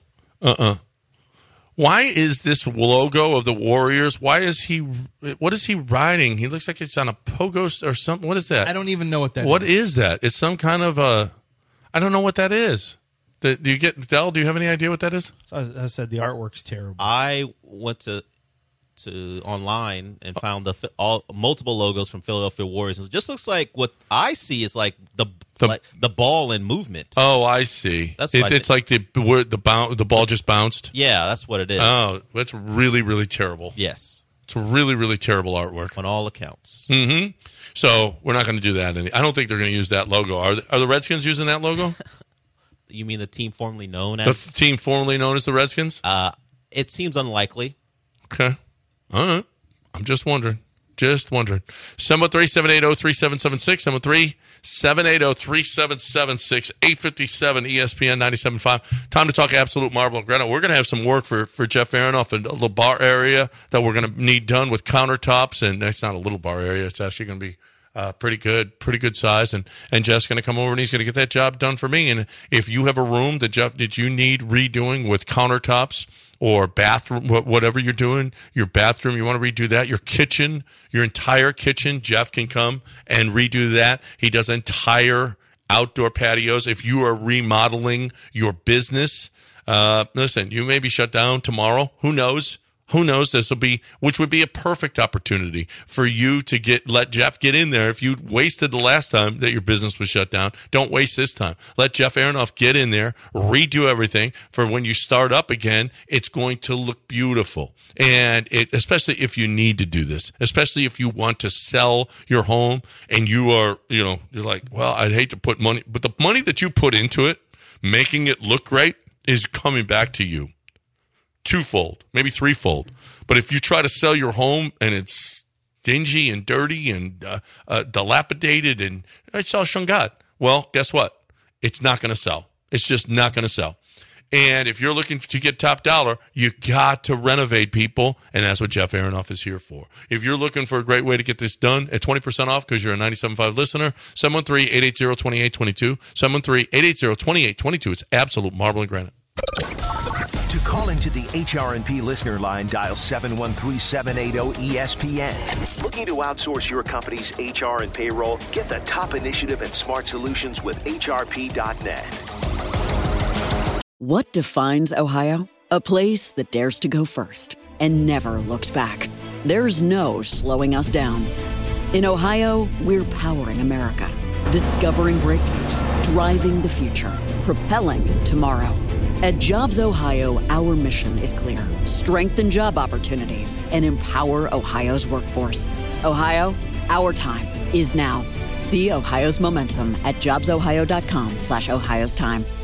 Why is this logo of the Warriors? What is he riding? He looks like it's on a pogo or something. What is that? I don't even know what that is. What is that? It's some kind of I don't know what that is. Do you get, Del, do you have any idea what that is? So I said the artwork's terrible. I went to online and found multiple logos from Philadelphia Warriors. It just looks like what I see is like the ball in movement. Oh, I see. It's like the ball just bounced. Yeah, that's what it is. Oh, that's really, really terrible. Yes, it's really, really terrible artwork on all accounts. Mm-hmm. So we're not going to do that. I don't think they're going to use that logo. Are the Redskins using that logo? You mean the team formerly known as the team formerly known as the Redskins? It seems unlikely. Okay. All right. I'm just wondering. 713-780-3776. 713-780-3776. 857 ESPN 97.5. Time to talk absolute marble and granite. We're going to have some work for Jeff Aronoff in a little bar area that we're going to need done with countertops. And it's not a little bar area. It's actually going to be pretty good size. And Jeff's going to come over and he's going to get that job done for me. And if you have a room that you need redoing with countertops, or bathroom, whatever you're doing, your bathroom, you want to redo that, your kitchen, your entire kitchen, Jeff can come and redo that. He does entire outdoor patios. If you are remodeling your business, listen, you may be shut down tomorrow. Who knows? Which would be a perfect opportunity for you to let Jeff get in there. If you wasted the last time that your business was shut down, don't waste this time. Let Jeff Aronoff get in there, redo everything for when you start up again. It's going to look beautiful. And especially if you need to do this, especially if you want to sell your home and you are, you're like, well, I'd hate to put money, but the money that you put into it, making it look great, is coming back to you. Twofold, maybe threefold. But if you try to sell your home and it's dingy and dirty and dilapidated and it's all shungat, well, guess what? It's not going to sell. It's just not going to sell. And if you're looking to get top dollar, you got to renovate, people, and that's what Jeff Aronoff is here for. If you're looking for a great way to get this done at 20% off because you're a 97.5 listener, 713-880-2822, 713-880-2822. It's absolute marble and granite. To call into the HRNP listener line, dial 713-780-ESPN. Looking to outsource your company's HR and payroll? Get the top initiative and smart solutions with HRP.net. What defines Ohio? A place that dares to go first and never looks back. There's no slowing us down. In Ohio, we're powering America, discovering breakthroughs, driving the future, propelling tomorrow. At Jobs Ohio, our mission is clear. Strengthen job opportunities and empower Ohio's workforce. Ohio, our time is now. See Ohio's momentum at jobsohio.com/Ohio's time.